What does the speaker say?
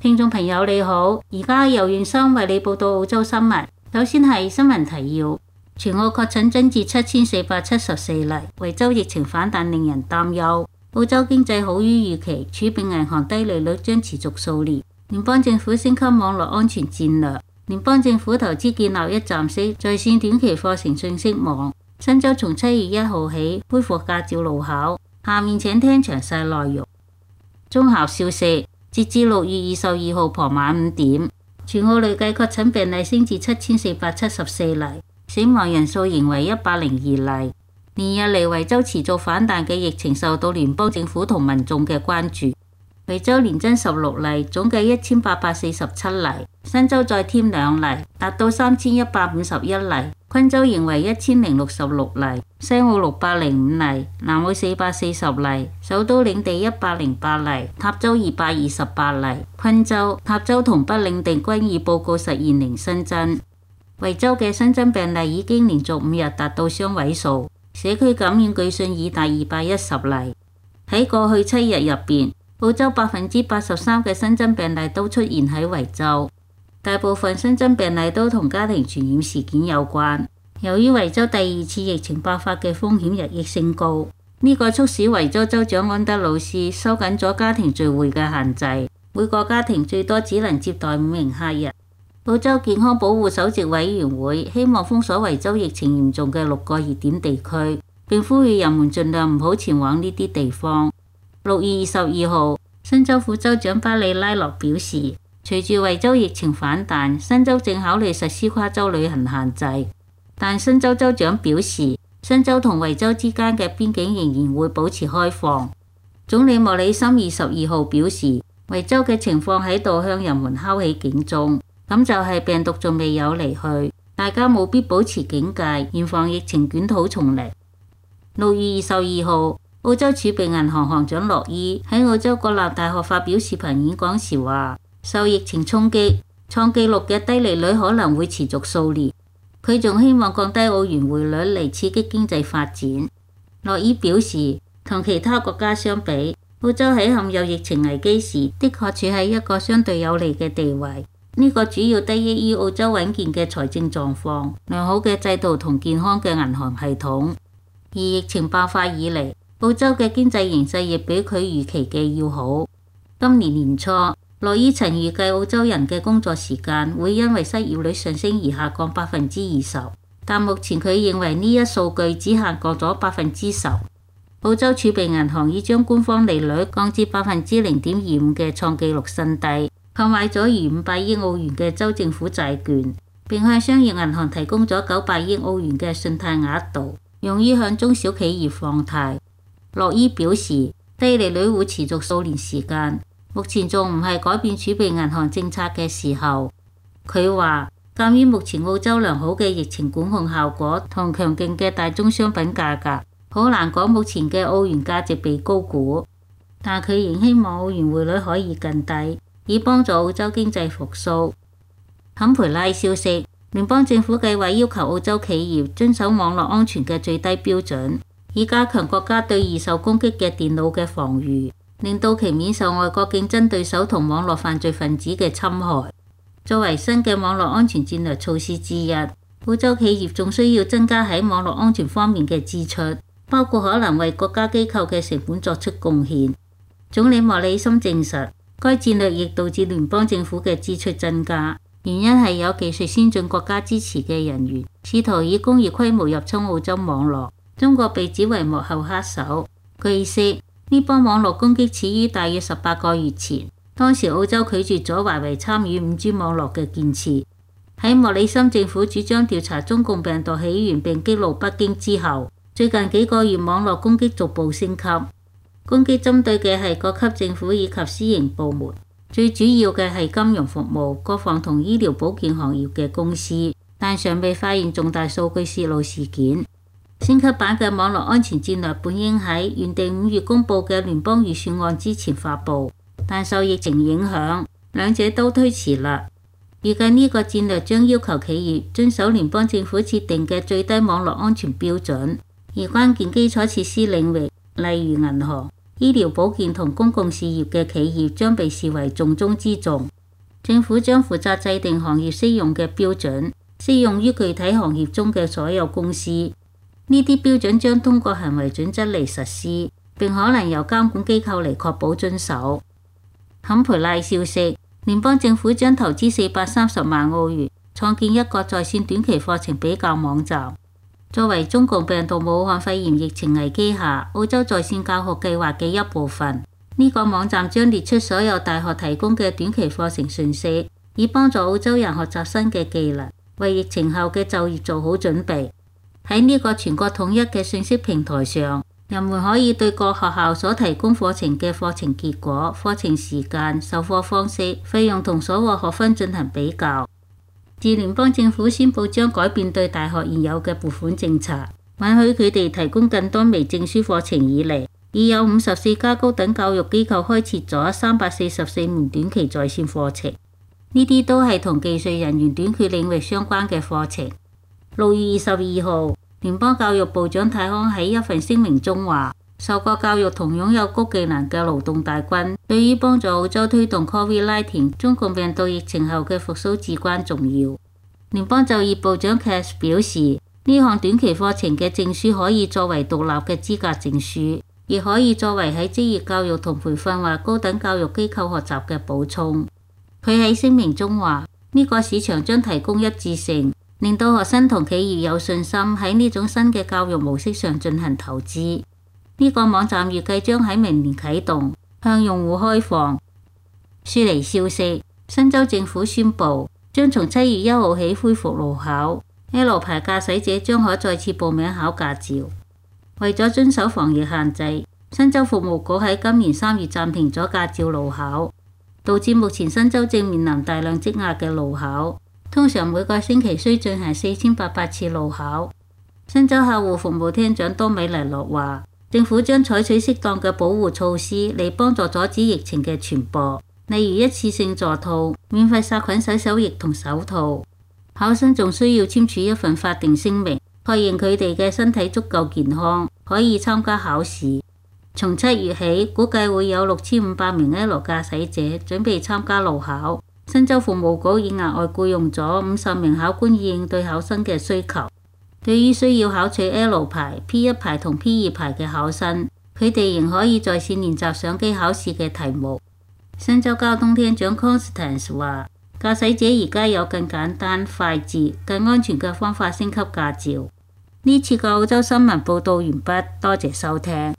聽眾朋友你好，而家由袁生為你報道澳洲新聞。首先係新聞提要：全澳確診增至7474例，維州疫情反彈令人擔憂。澳洲經濟好於預期，儲備銀行低利率將持續數年。聯邦政府升級網絡安全戰略。聯邦政府投資建立一站式在線短期課程信息網。新州從7月1號起恢復駕照路考。下面請聽詳細內容。綜合消息，截至6月22號傍晚5點，全澳累計確診病例升至7474例，死亡人數仍為102例。連日嚟維州持續反彈嘅疫情受到聯邦政府同民眾嘅關注。維州連增16例，總計1847例。新州再添2例，達到3151例。昆州仍為1066例，西澳605例，南澳440例，首都領地108例，塔州228例。昆州、塔州同北領地均已報告實現零新增。維州嘅新增病例已經連續5日達到雙位數，社區感染據信已達210例。喺過去7日入邊，澳洲83%嘅新增病例都出現喺維州。大部分新增病例都同家庭傳染事件有關。由於維州第2次疫情爆發嘅風險日益升高，呢個促使維州州長安德魯斯收緊咗家庭聚會嘅限制，每個家庭最多只能接待5名客人。澳洲健康保護首席委員會希望封鎖維州疫情嚴重嘅6個熱點地區，並呼籲人們盡量唔好前往呢啲地方。6月22號，新州副州長巴里拉諾表示，隨住維州疫情反彈，新州正考慮實施跨州旅行限制。但新州州長表示，新州同維州之間嘅邊境仍然會保持開放。總理莫里森22號表示，維州嘅情況喺度向人們敲起警鐘，咁就係病毒仲未有離去，大家務必保持警戒，嚴防疫情捲土重嚟。6月22號，澳洲儲備銀行行長洛伊喺澳洲國立大學發表視頻演講時話，受疫情衝擊，創紀錄嘅低利率可能會持續數年。佢仲希望降低澳元匯率嚟刺激經濟發展。洛伊表示，同其他國家相比，澳洲喺陷入疫情危機時，的確處喺一個相對有利嘅地位。呢個主要得益於澳洲穩健嘅財政狀況、良好嘅制度同健康嘅銀行系統。而疫情爆發以嚟，澳洲嘅經濟形勢亦比佢預期嘅要好。今年年初，洛伊曾預計澳洲人嘅工作時間會因為失業率上升而下降20%，但目前佢認為呢一數據只下降咗10%。澳洲儲備銀行已將官方利率降至0.25%嘅創紀錄新低，購買咗逾500億澳元嘅州政府債券，並向商業銀行提供咗900億澳元嘅信貸額度，用於向中小企業放貸。洛伊表示，低利率會持續數年時間，目前仲唔係改變儲備銀行政策嘅時候。佢話，鑑於目前澳洲良好嘅疫情管控效果同強勁嘅大宗商品價格，好難講目前嘅澳元價值被高估。但佢仍希望澳元匯率可以更低，以幫助澳洲經濟復甦。坎培拉消息，聯邦政府計劃要求澳洲企業遵守網絡安全嘅最低標準，以加強國家對易受攻擊嘅電腦嘅防禦，令到其免受外國競爭對手同網絡犯罪分子嘅侵害。作為新嘅網絡安全戰略措施之一，澳洲企業仲需要增加喺網絡安全方面嘅支出，包括可能為國家機構嘅成本作出貢獻。總理莫里森證實，該戰略亦導致聯邦政府嘅支出增加，原因係有技術先進國家支持嘅人員試圖以工業規模入侵澳洲網絡。中國被指為幕後黑手。據悉，呢幫網絡攻擊始於大約18個月前，當時澳洲拒絕咗華為參與5G 網絡嘅建設。喺莫里森政府主張調查中共病毒起源並激怒北京之後，最近幾個月網絡攻擊逐步升級，攻擊針對嘅係各級政府以及私營部門，最主要嘅係金融服務、國防同醫療保健行業嘅公司，但尚未發現重大數據泄露事件。升級版嘅網絡安全戰略本應喺原定5月公佈嘅聯邦預算案之前發佈，但受疫情影響，兩者都推遲啦。預計呢個戰略將要求企業遵守聯邦政府設定嘅最低網絡安全標準，而關鍵基礎設施領域，例如銀行、醫療保健同公共事業嘅企業將被視為重中之重。 政府將負責制定行業適用嘅標準，適用於具體行業中嘅所有公司。呢啲標準將通過行為準則嚟實施，並可能由監管機構嚟確保遵守。坎培拉消息，聯邦政府將投資430萬澳元，創建一個在線短期課程比較網站。作為中共病毒武漢肺炎疫情危機下澳洲在線教學計劃嘅一部分，呢個網站將列出所有大學提供嘅短期課程信息，以幫助澳洲人學習新嘅技能，為疫情後嘅就業做好準備。喺呢個全國統一嘅信息平台上，人們可以對各學校所提供課程嘅課程結果、課程時間、授課方式、費用同所獲學分進行比較。自聯邦政府宣布將改變對大學現有嘅撥款政策，允許佢哋提供更多微證書課程以嚟，已有54家高等教育機構開設咗344門短期在線課程，呢啲都係同技術人員短缺領域相關嘅課程。6月22號，聯邦教育部長泰康喺一份聲明中話，受過教育同擁有高技能嘅勞動大軍對於幫助澳洲推動 COVID-19 中共病毒疫情後嘅復甦至關重要。聯邦就業部長 Cash 表示，呢項短期課程嘅證書可以作為獨立嘅資格證書，亦可以作為喺職業教育同培訓或高等教育機構學習嘅補充。佢喺聲明中話，呢個市場將提供一致性，令到學生同企業有信心喺呢種新嘅教育模式上進行投資。呢個網站預計將喺明年啟動，向用戶開放。雪梨消息，新州政府宣布將從7月1號起恢復路考 ，L 牌駕駛者將可再次報名考駕照。為咗遵守防疫限制，新州服務局喺今年3月暫停咗駕照路考，導致目前新州正面臨大量積壓嘅路考。通常每個星期需進行4800次路考。新州客戶服務廳長多美麗諾話，政府將採取適當嘅保護措施嚟幫助阻止疫情嘅傳播，例如一次性座套、免費殺菌洗手液同手套。考生仲需要簽署一份法定聲明，確認佢哋嘅身體足夠健康，可以參加考試。從7月起，估計會有6500名 L 駕駛者準備參加路考。新州服務局已額外僱用咗50名考官以應對考生嘅需求。對於需要考取 L 牌、P1 牌同 P2 牌嘅考生，佢哋仍可以在線練習上機考試嘅題目。新州交通廳長 Constance 話，駕駛者而家有更簡單、快捷、更安全嘅方法升級駕照。呢次嘅澳洲新聞報導完畢，多謝收聽。